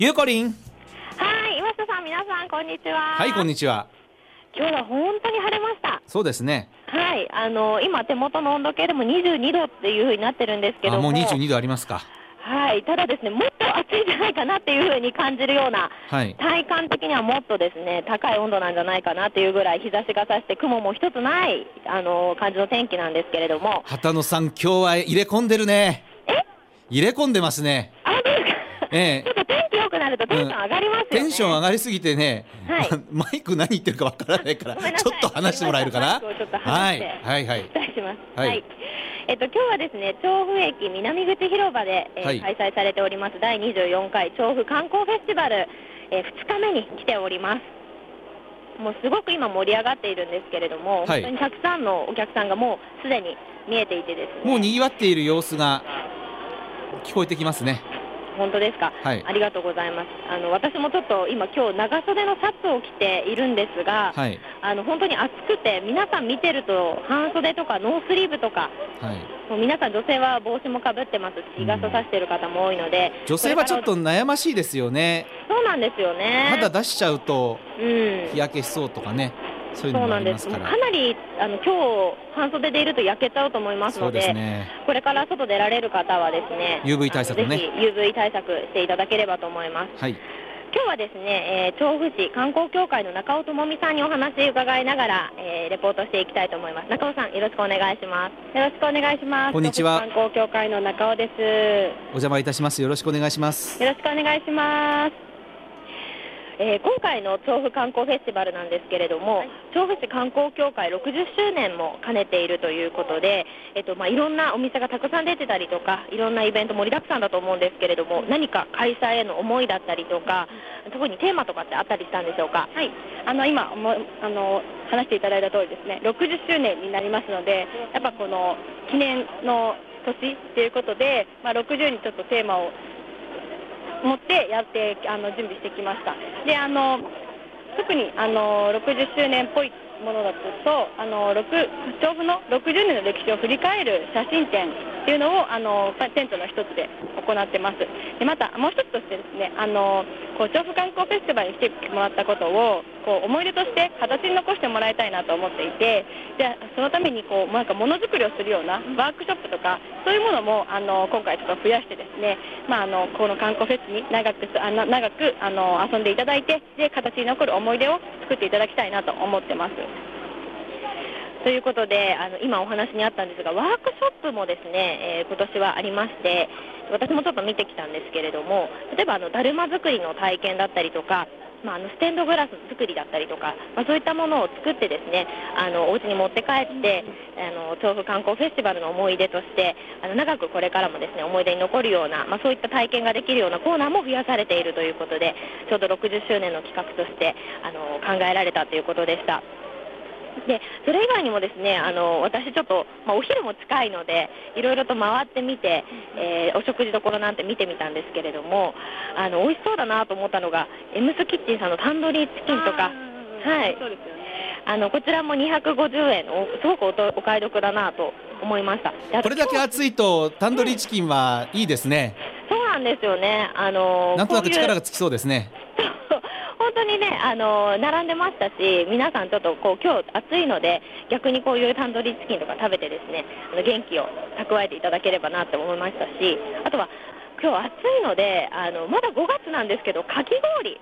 ゆうこりん。 はい、岩下さん、皆さん、こんにちは。 はい、こんにちは。 今日は本当に晴れました。 そうですね。 はい、今、手元の温度計でも22度っていう風になってるんですけども。 もう22度ありますか。 はい、ただですね、もっと暑いんじゃないかなっていう風に感じるような、 はい、 体感的にはもっとですね、高い温度なんじゃないかなっていうぐらい日差しが差して雲も一つない、感じの天気なんですけれども。 畑野さん、今日は入れ込んでるね。入れ込んでますね。 あ、そうですか。ちょっと天気良くなるとテンション上がりますよね。 テンション上がりすぎてね、 はい、 マイク何言ってるかわからないからちょっと話してもらえるかな。はい、はいはい、 お伝えします。 はい、 はい。今日はですね、調布駅南口広場で、 はい、 開催されております第24回調布観光フェスティバル、2日目に来ております。もうすごく今盛り上がっているんですけれども、はい、本当にたくさんのお客さんがもうすでに見えていてですね、 もう賑わっている様子が聞こえてきますね。 本当ですか、はい、ありがとうございます。私もちょっと今日長袖のシャツを着ているんですが、はい、本当に暑くて皆さん見てると半袖とかノースリーブとか、はい、もう皆さん女性は帽子もかぶってますし日傘さしてる方も多いので、 女性はちょっと悩ましいですよね。 そうなんですよね。 肌出しちゃうと日焼けしそうとかね、そういうのもありますから。 かなり今日半袖でいると焼けちゃうと思いますの で、ね、これから外出られる方はですね UV 対策ね、 ぜひ UV 対策していただければと思います。はい、今日はですね、調布市観光協会の中尾智美さんにお話伺いながら、レポートしていきたいと思います。中尾さん、よろしくお願いします。よろしくお願いします。 こんにちは。 観光協会の中尾です。 お邪魔いたします。よろしくお願いします。 よろしくお願いします。今回の調布観光フェスティバルなんですけれども、はい、調布市観光協会60周年も兼ねているということで、いろんなお店がたくさん出てたりとか、いろんなイベント盛りだくさんだと思うんですけれども、何か開催への思いだったりとか、特にテーマとかってあったりしたんでしょうか。 はい、今話していただいた通りですね、60周年になりますので、やっぱこの記念の年ということで、60にちょっとテーマを持ってやって準備してきました。で特に60周年っぽいものだと調布の60年の歴史を振り返る写真展っていうのをテントの一つで行ってます。でまたもう一つとしてですね、調布観光フェスティバルに来てもらったことを思い出として形に残してもらいたいなと思っていて、でそのためになんかものづくりをするようなワークショップとかそういうものも今回ちょっと増やしてですね、この観光フェスに長く遊んでいただいて、で形に残る思い出を作っていただきたいなと思ってます。ということで今お話にあったんですが、ワークショップもですね、今年はありまして、私もちょっと見てきたんですけれども、例えばだるま作りの体験だったりとか、ステンドグラス作りだったりとか、そういったものを作ってですね、お家に持って帰って調布観光フェスティバルの思い出として長くこれからもですね思い出に残るような、そういった体験ができるようなコーナーも増やされているということで、ちょうど60周年の企画として考えられたということでした。でそれ以外にもですね私ちょっと、お昼も近いのでいろいろと回ってみて、お食事どころなんて見てみたんですけれども、美味しそうだなと思ったのがエムスキッチンさんのタンドリーチキンとか、はい、そうですよね、こちらも250円すごくお買い得だなと思いました。 これだけ暑いとタンドリーチキンはいいですね。 そうなんですよね。 なんとなく力がつきそうですね。 本当にね、並んでましたし、皆さんちょっと今日暑いので逆にこういうタンドリーチキンとか食べてですね元気を蓄えていただければなと思いましたし、あとは今日暑いのでまだ5月なんですけどかき氷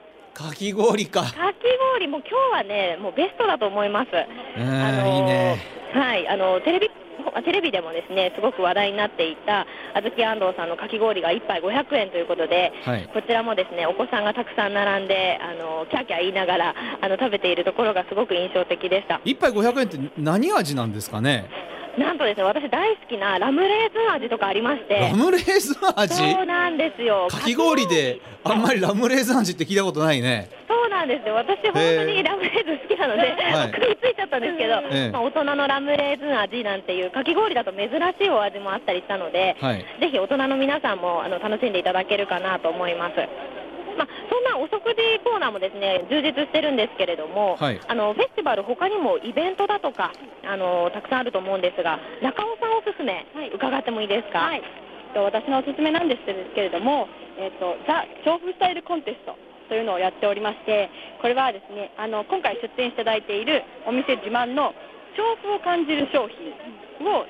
も今日はねもうベストだと思います。 いいね。 はい、テレビでもですねすごく話題になっていたあずき安藤さんのかき氷が1杯500円ということで、はい、こちらもですねお子さんがたくさん並んでキャーキャー言いながら食べているところがすごく印象的でした。 1杯500円って何味なんですかね。 なんとですね、私大好きなラムレーズン味とかありまして。 ラムレーズン味？ そうなんですよ。 かき氷であんまりラムレーズン味って聞いたことないね。 そうなんですよ。私本当にラムレーズン好きなので食いついちゃったんですけど、大人のラムレーズン味なんていうかき氷だと珍しいお味もあったりしたので、はい、ぜひ大人の皆さんも楽しんでいただけるかなと思います。そんなお食事コーナーもですね充実してるんですけれども、はい、フェスティバル他にもイベントだとかたくさんあると思うんですが、中尾さんおすすめ、伺ってもいいですか。はい、 私のおすすめなんですけれども、ザ・調布スタイルコンテストというのをやっておりまして、これはですね、今回出展していただいているお店自慢の調布を感じる商品を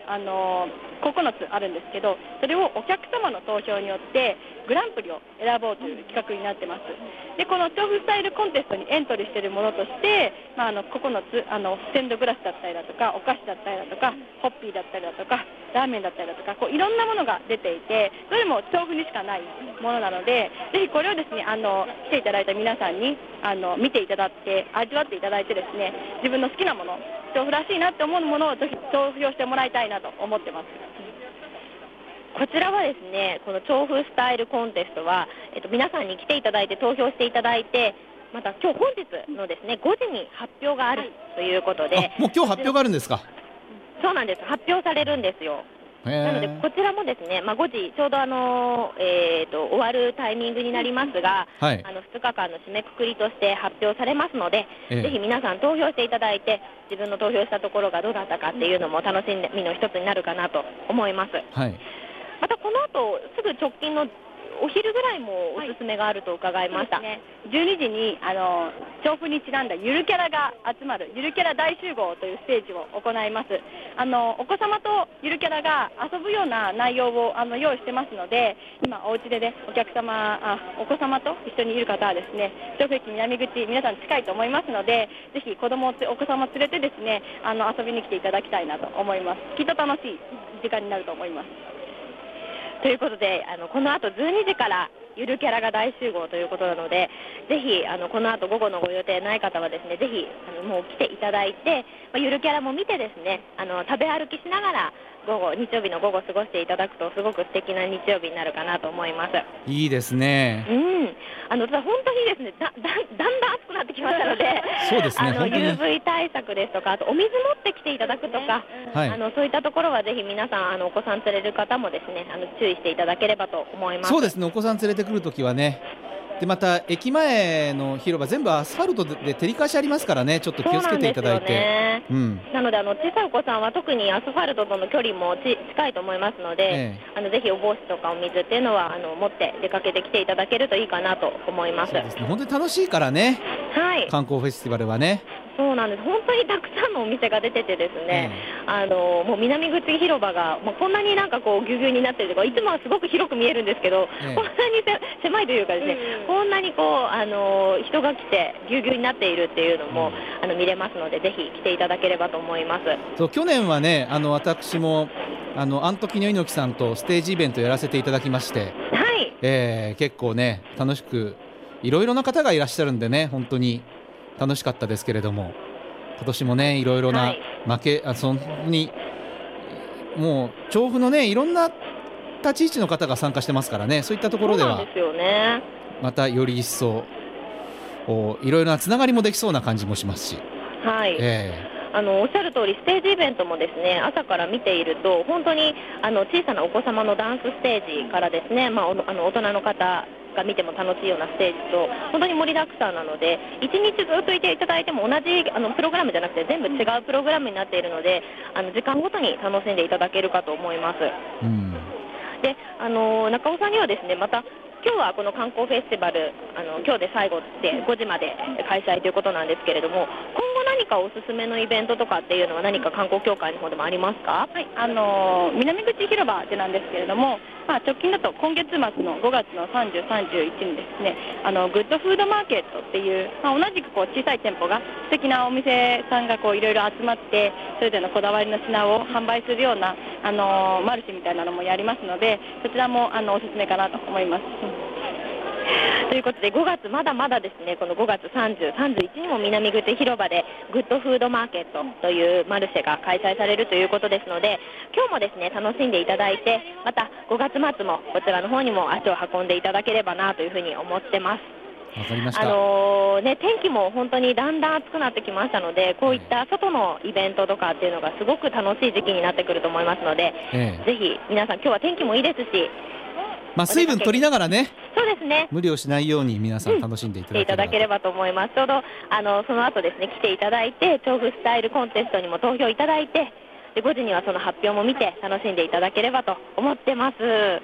9つあるんですけど、それをお客様の投票によってグランプリを選ぼうという企画になってます。で、この調布スタイルコンテストにエントリーしているものとして、9つステンドグラスだったりだとか、お菓子だったりだとか、ホッピーだったりだとか、ラーメンだったりだとか、いろんなものが出ていて、どれも調布にしかないものなので、ぜひこれをですね、来ていただいた皆さんに見ていただいて、味わっていただいてですね、自分の好きなもの、調布らしいなって思うものをぜひ投票してもらいたいなと思ってます。 こちらはですね、この調布スタイルコンテストは、皆さんに来ていただいて投票していただいて、また今日本日のですね5時に発表があるということで、 もう今日発表があるんですか？ そうなんです、発表されるんですよ。なのでこちらもですね、5時ちょうど終わるタイミングになりますが、 はい、 2日間の締めくくりとして発表されますので、ぜひ皆さん投票していただいて、自分の投票したところがどうだったかっていうのも楽しみの一つになるかなと思います。 はい、 またこの後すぐ直近のお昼ぐらいもおすすめがあると伺いました。 12時に調布にちなんだゆるキャラが集まるゆるキャラ大集合というステージを行います。お子様とゆるキャラが遊ぶような内容を用意してますので、今お家でね、お子様と一緒にいる方はですね、調布駅南口皆さん近いと思いますので、ぜひお子様連れてですね、遊びに来ていただきたいなと思います。きっと楽しい時間になると思います。 ということで、この後12時からゆるキャラが大集合ということなので、ぜひこの後午後のご予定ない方はですね、ぜひもう来ていただいて、ゆるキャラも見てですね、食べ歩きしながら日曜日の午後過ごしていただくとすごく素敵な日曜日になるかなと思います。 いいですね。 ただ本当にですね、だんだん暑くなってきましたので、 そうですね、 UV 対策ですとか、あとお水持ってきていただくとか、 はい、 そういったところはぜひ皆さんお子さん連れる方もですね、注意していただければと思います。 そうですね、お子さん連れてくるときはね。でまた駅前の広場全部アスファルトで照り返しありますからね、ちょっと気をつけていただいて。 なので小さいお子さんは特にアスファルトとの距離も近いと思いますので、ぜひお帽子とかお水っていうのは持って出かけてきていただけるといいかなと思います。 そうですね、本当に楽しいからね、はい、観光フェスティバルはね。 そうなんです、本当にたくさんのお店が出ててですね、もう南口広場が、こんなになんかこうぎゅうぎゅうになってるとか、いつもはすごく広く見えるんですけど、こんなに狭いというかですね、こんなにこう人が来てぎゅうぎゅうになっているっていうのも見れますので、ぜひ来ていただければと思います。 そう、去年はね、私もアントキニョ猪木さんとステージイベントやらせていただきまして、はい、結構ね楽しくいろいろな方がいらっしゃるんでね、本当に楽しかったですけれども、今年もねいろいろなそんにもう調布のねいろんな立ち位置の方が参加してますからね、そういったところではまたより一層いろいろなつながりもできそうな感じもしますし、 はい、おっしゃる通りステージイベントもですね、朝から見ていると本当に小さなお子様のダンスステージからですね、大人の方が見ても楽しいようなステージと本当に盛りだくさんなので、1日ずっといていただいても同じプログラムじゃなくて全部違うプログラムになっているので、時間ごとに楽しんでいただけるかと思います。で中尾さんにはですね、また今日はこの観光フェスティバル今日で最後で5時まで開催ということなんですけれども、今後何かおすすめのイベントとかっていうのは何か観光協会の方でもありますか？ はい、南口広場でなんですけれども、直近だと今月末の5月の30、31にですね、グッドフードマーケットっていう、同じく小さい店舗が素敵なお店さんがいろいろ集まってそれぞれのこだわりの品を販売するようなマルシェみたいなのもやりますので、そちらもおすすめかなと思います。 ということで5月まだまだですね、この5月30、31にも南口広場でグッドフードマーケットというマルシェが開催されるということですので、今日もですね楽しんでいただいて、また5月末もこちらの方にも足を運んでいただければなというふうに思ってます。 わかりました。 天気も本当にだんだん暑くなってきましたので、こういった外のイベントとかっていうのがすごく楽しい時期になってくると思いますので、ぜひ皆さん今日は天気もいいですし、 水分取りながらね、 そうですね、 無理をしないように皆さん楽しんでいただければと思います。ちょうどその後ですね来ていただいて、調布スタイルコンテストにも投票いただいて、で5時にはその発表も見て楽しんでいただければと思ってます。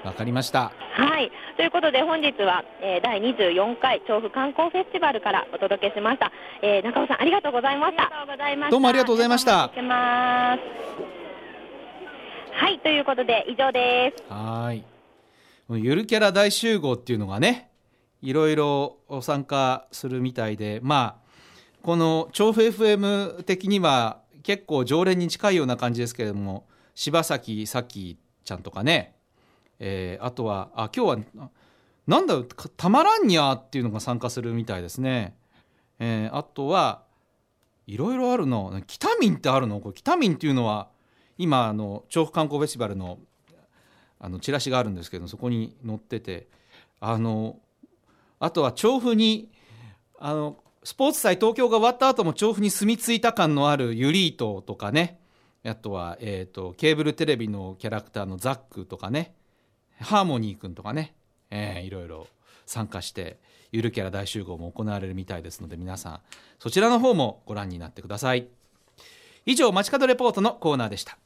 わかりました。 はい、ということで本日は、第24回調布観光フェスティバルからお届けしました。中尾さんありがとうございました。 どうもありがとうございました。 はい、ということで以上です。 はい、ゆるキャラ大集合っていうのがね、いろいろ参加するみたいで、まあこの調布 FM 的には結構常連に近いような感じですけれども、柴崎咲ちゃんとかね、あとは今日はなんだたまらんにゃっていうのが参加するみたいですね。あとはいろいろあるの。北民ってあるの？これ北民っていうのは今調布観光フェスティバルのチラシがあるんですけど、そこに載ってて、あとは調布にスポーツ祭東京が終わった後も調布に住み着いた感のあるユリートとかね、あとは、ケーブルテレビのキャラクターのザックとかね、ハーモニーくんとかね、いろいろ参加してゆるキャラ大集合も行われるみたいですので、皆さんそちらの方もご覧になってください。以上街角レポートのコーナーでした。